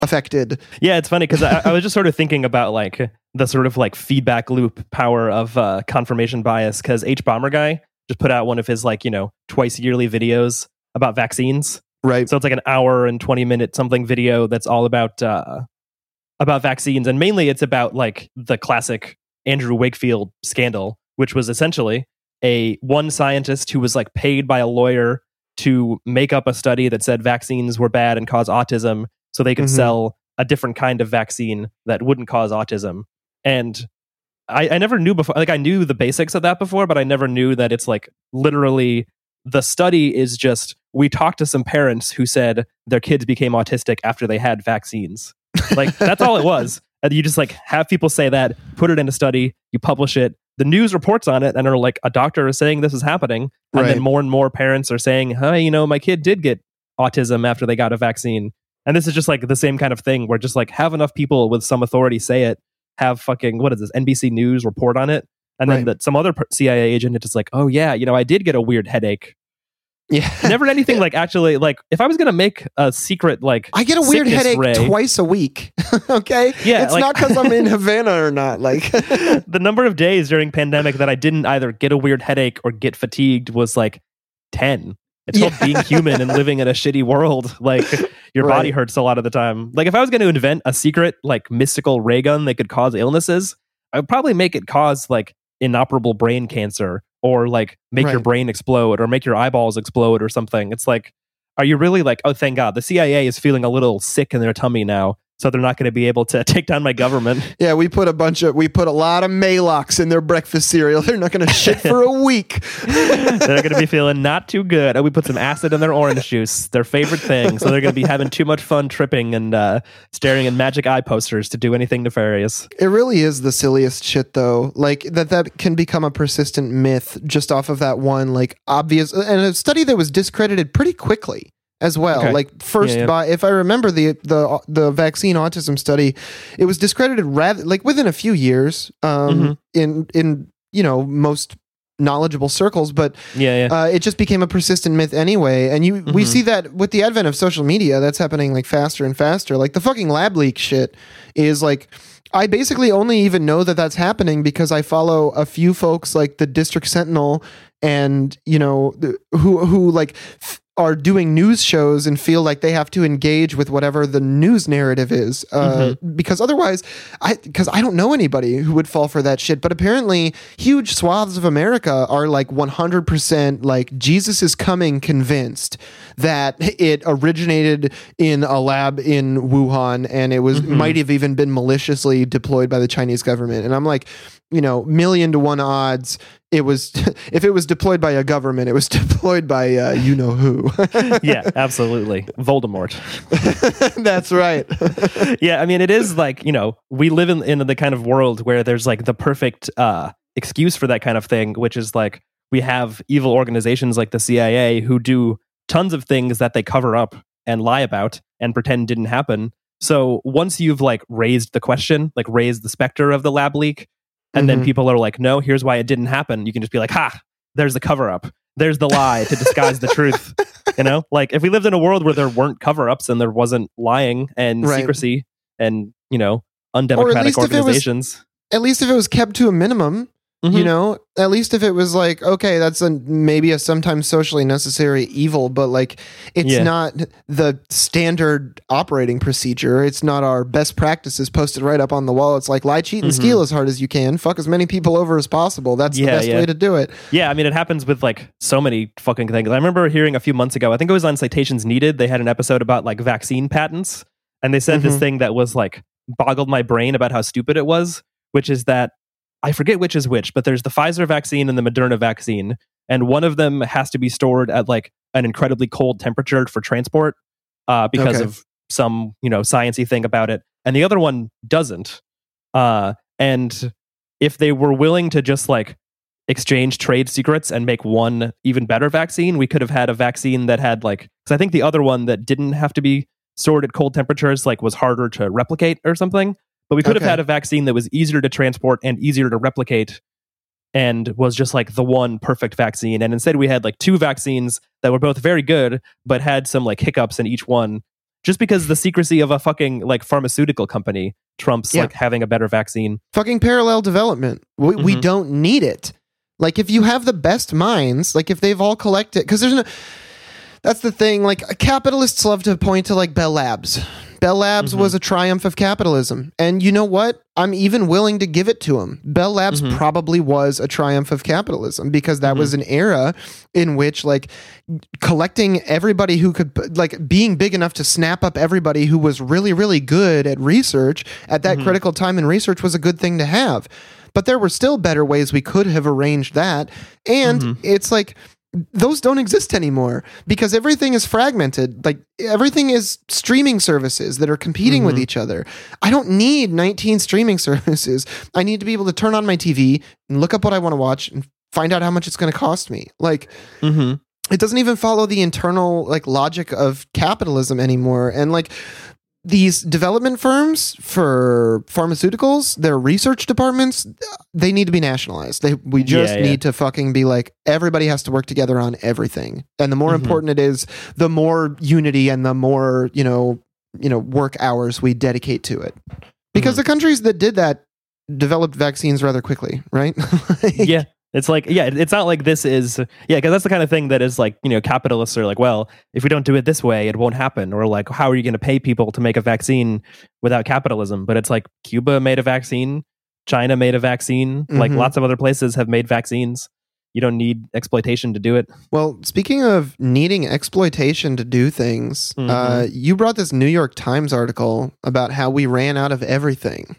affected. Yeah, it's funny because I was just sort of thinking about like the sort of like feedback loop power of confirmation bias, because H-Bomber Guy just put out one of his like, twice yearly videos about vaccines. Right. So it's like an hour and 20-minute something video that's all about vaccines. And mainly it's about like the classic Andrew Wakefield scandal, which was essentially one scientist who was like paid by a lawyer to make up a study that said vaccines were bad and cause autism so they could sell a different kind of vaccine that wouldn't cause autism. And I never knew before, like I knew the basics of that before, but I never knew that it's like literally the study is just, we talked to some parents who said their kids became autistic after they had vaccines. Like that's all it was. And you just like have people say that, put it in a study, you publish it, the news reports on it and are like, a doctor is saying this is happening. And then more and more parents are saying, hey, my kid did get autism after they got a vaccine. And this is just like the same kind of thing where just like have enough people with some authority say it, have fucking, what is this, NBC News report on it. And then that some other CIA agent is just like, oh yeah, I did get a weird headache. Yeah. Never anything like actually, like if I was going to make a secret, like I get a weird headache twice a week. Okay. Yeah. It's like, not because I'm in Havana or not. Like the number of days during pandemic that I didn't either get a weird headache or get fatigued was like 10. It's called being human and living in a shitty world. Like your body hurts a lot of the time. Like if I was going to invent a secret, like mystical ray gun that could cause illnesses, I would probably make it cause like inoperable brain cancer or like make your brain explode or make your eyeballs explode or something. It's like, are you really like, oh, thank God, the CIA is feeling a little sick in their tummy now, so they're not going to be able to take down my government. Yeah, we put a lot of Maalox in their breakfast cereal. They're not going to shit for a week. They're going to be feeling not too good. And we put some acid in their orange juice, their favorite thing. So they're going to be having too much fun tripping and staring at magic eye posters to do anything nefarious. It really is the silliest shit, though. Like that can become a persistent myth just off of that one, like obvious, and a study that was discredited pretty quickly as well. Okay. Like first by, if I remember the vaccine autism study, it was discredited rather like within a few years in most knowledgeable circles, but it just became a persistent myth anyway. And we see that with the advent of social media, that's happening like faster and faster. Like the fucking lab leak shit is like, I basically only even know that that's happening because I follow a few folks like the District Sentinel and, who like are doing news shows and feel like they have to engage with whatever the news narrative is, because otherwise, I don't know anybody who would fall for that shit. But apparently, huge swaths of America are like 100% like Jesus is coming convinced that it originated in a lab in Wuhan and it was might have even been maliciously deployed by the Chinese government. And I'm like, 1,000,000 to 1 odds. It was if it was deployed by a government, it was deployed by who. Yeah, absolutely. Voldemort. That's right. Yeah, I mean, it is like, we live in the kind of world where there's like the perfect excuse for that kind of thing, which is like we have evil organizations like the CIA who do tons of things that they cover up and lie about and pretend didn't happen. So once you've like raised the question, like raised the specter of the lab leak, and then people are like, no, here's why it didn't happen. You can just be like, ha, there's the cover up. There's the lie to disguise the truth. Like if we lived in a world where there weren't cover ups and there wasn't lying and secrecy and, undemocratic organizations. At least if it was kept to a minimum, at least if it was like, okay, that's maybe a sometimes socially necessary evil, but like it's not the standard operating procedure. It's not our best practices posted right up on the wall. It's like lie, cheat, and steal as hard as you can. Fuck as many people over as possible. That's the best way to do it. Yeah, I mean, it happens with like so many fucking things. I remember hearing a few months ago, I think it was on Citations Needed, they had an episode about like vaccine patents, and they said this thing that was like boggled my brain about how stupid it was, which is that I forget which is which, but there's the Pfizer vaccine and the Moderna vaccine, and one of them has to be stored at like an incredibly cold temperature for transport because of some, sciencey thing about it, and the other one doesn't. And if they were willing to just like exchange trade secrets and make one even better vaccine, we could have had a vaccine that had like, because I think the other one that didn't have to be stored at cold temperatures like was harder to replicate or something. But we could have had a vaccine that was easier to transport and easier to replicate and was just like the one perfect vaccine. And instead we had like two vaccines that were both very good, but had some like hiccups in each one. just because the secrecy of a fucking like pharmaceutical company trumps like having a better vaccine. Fucking parallel development. We don't need it. Like if you have the best minds, like if they've all collected, because there's no. That's the thing. Like capitalists love to point to like Bell Labs. Bell Labs was a triumph of capitalism. And you know what? I'm even willing to give it to them. Bell Labs probably was a triumph of capitalism because that was an era in which like collecting everybody who could, like being big enough to snap up everybody who was really, really good at research at that critical time in research was a good thing to have. But there were still better ways we could have arranged that. And it's like, those don't exist anymore because everything is fragmented. Like everything is streaming services that are competing with each other. I don't need 19 streaming services. I need to be able to turn on my TV and look up what I want to watch and find out how much it's going to cost me. Like it doesn't even follow the internal like logic of capitalism anymore. And like these development firms for pharmaceuticals, their research departments, they need to be nationalized. We just need to fucking be like, everybody has to work together on everything. And the more important it is, the more unity and the more, you know, work hours we dedicate to it. Because the countries that did that developed vaccines rather quickly, right? Yeah. It's like, it's not like this is, because that's the kind of thing that is like, you know, capitalists are like, well, if we don't do it this way, it won't happen. Or like, how are you going to pay people to make a vaccine without capitalism? But it's like Cuba made a vaccine, China made a vaccine, like lots of other places have made vaccines. You don't need exploitation to do it. Well, speaking of needing exploitation to do things, you brought this New York Times article about how we ran out of everything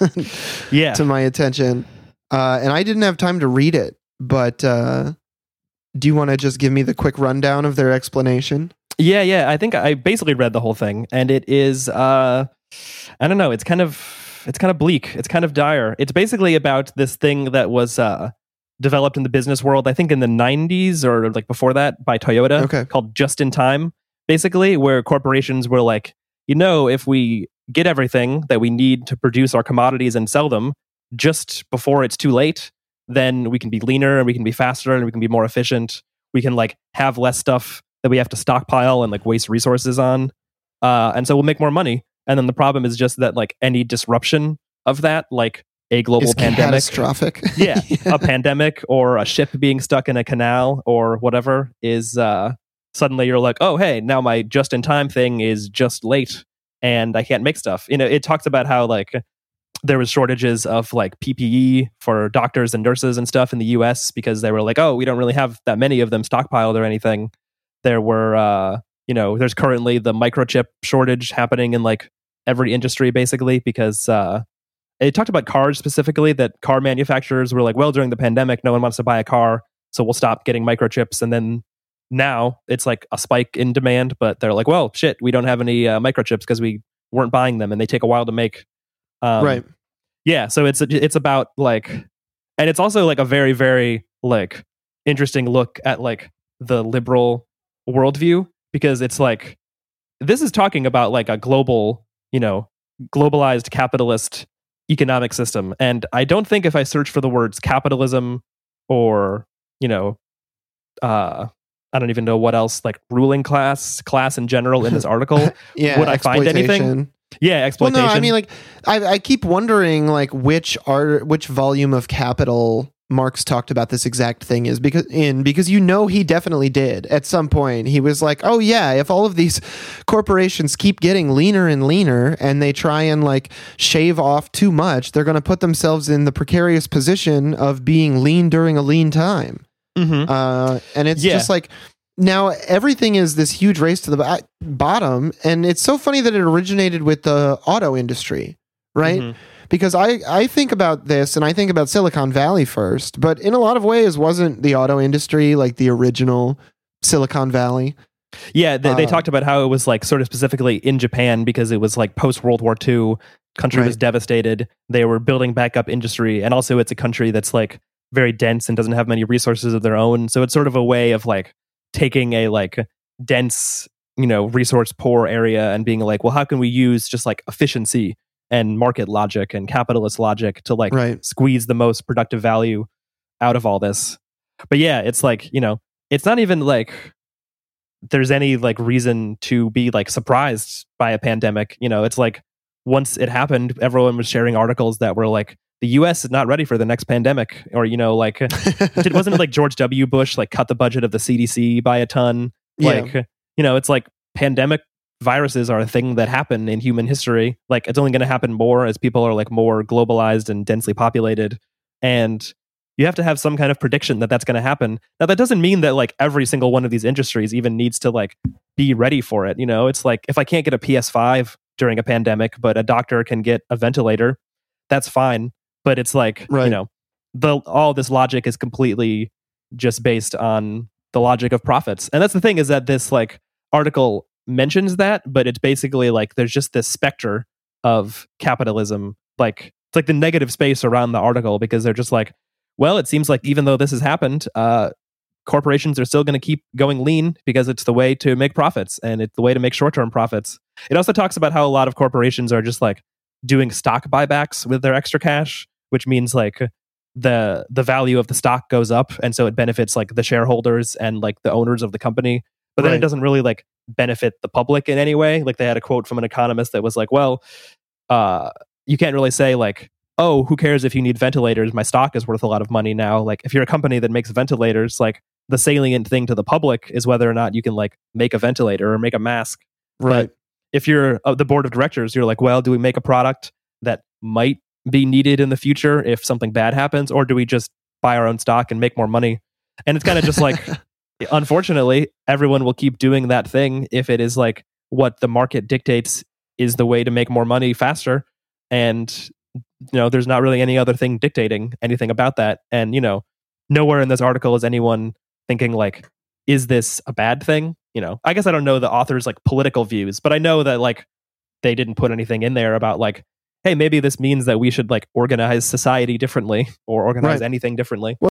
to my attention. And I didn't have time to read it, but do you want to just give me the quick rundown of their explanation? Yeah. I think I basically read the whole thing, and it is, I don't know, it's kind of bleak. It's kind of dire. It's basically about this thing that was developed in the business world, I think in the 90s or like before that by Toyota, called Just in Time, basically, where corporations were like, you know, if we get everything that we need to produce our commodities and sell them, just before it's too late, then we can be leaner and we can be faster and we can be more efficient. We can like have less stuff that we have to stockpile and like waste resources on. And so we'll make more money. And then the problem is just that like any disruption of that, like a global pandemic, catastrophic. A pandemic or a ship being stuck in a canal or whatever is suddenly you're like, oh, hey, now my just in time thing is just late and I can't make stuff. You know, it talks about how like there was shortages of like PPE for doctors and nurses and stuff in the US because they were like, oh, we don't really have that many of them stockpiled or anything. There were, there's currently the microchip shortage happening in like every industry basically because it talked about cars specifically, that car manufacturers were like, well, during the pandemic, no one wants to buy a car, so we'll stop getting microchips. And then now it's like a spike in demand, but they're like, well, shit, we don't have any microchips because we weren't buying them and they take a while to make. Right. Yeah. So it's about like, and it's also like a very, very like interesting look at like the liberal worldview, because it's like, this is talking about like a global, globalized capitalist economic system. And I don't think if I search for the words capitalism or, I don't even know what else, like ruling class in general in this article, would I find anything? Yeah, exploitation. Well, no, I mean, like, I keep wondering, like, which volume of Capital Marx talked about this exact thing is, because he definitely did at some point. He was like, oh yeah, if all of these corporations keep getting leaner and leaner and they try and like shave off too much, they're going to put themselves in the precarious position of being lean during a lean time. And it's just like, now everything is this huge race to the bottom, and it's so funny that it originated with the auto industry, right? Because I think about this and I think about Silicon Valley first, but in a lot of ways wasn't the auto industry like the original Silicon Valley? Yeah, they talked about how it was like sort of specifically in Japan because it was like post World War II, country was devastated. They were building back up industry, and also it's a country that's like very dense and doesn't have many resources of their own. So it's sort of a way of like taking a like dense, resource poor area and being like, well, how can we use just like efficiency and market logic and capitalist logic to like squeeze the most productive value out of all this? But yeah, it's like, it's not even like, there's any like reason to be like surprised by a pandemic. You know, it's like once it happened, everyone was sharing articles that were like, the US is not ready for the next pandemic. Or, you know, like, wasn't it like George W. Bush like cut the budget of the CDC by a ton? Like, you know, it's like pandemic viruses are a thing that happen in human history. Like, it's only going to happen more as people are like more globalized and densely populated. And you have to have some kind of prediction that that's going to happen. Now, that doesn't mean that like every single one of these industries even needs to like be ready for it. You know, it's like if I can't get a PS5 during a pandemic, but a doctor can get a ventilator, that's fine. But it's like, you know, all this logic is completely just based on the logic of profits. And that's the thing, is that this like article mentions that, but it's basically like there's just this specter of capitalism. Like, it's like the negative space around the article, because they're just like, well, it seems like even though this has happened, corporations are still going to keep going lean because it's the way to make profits and it's the way to make short-term profits. It also talks about how a lot of corporations are just like doing stock buybacks with their extra cash, which means like the value of the stock goes up, and so it benefits like the shareholders and like the owners of the company. But then it doesn't really like benefit the public in any way. Like, they had a quote from an economist that was like, well, you can't really say like, oh, who cares if you need ventilators? My stock is worth a lot of money now. Like, if you're a company that makes ventilators, like the salient thing to the public is whether or not you can like make a ventilator or make a mask. Right. But if you're the board of directors, you're like, well, do we make a product that might be needed in the future if something bad happens, or do we just buy our own stock and make more money? And it's kind of just like, unfortunately, everyone will keep doing that thing if it is like what the market dictates is the way to make more money faster. And, you know, there's not really any other thing dictating anything about that. And, you know, nowhere in this article is anyone thinking like, is this a bad thing? You know, I guess I don't know the author's like political views, but I know that like they didn't put anything in there about like, hey, maybe this means that we should like organize society differently or organize anything differently.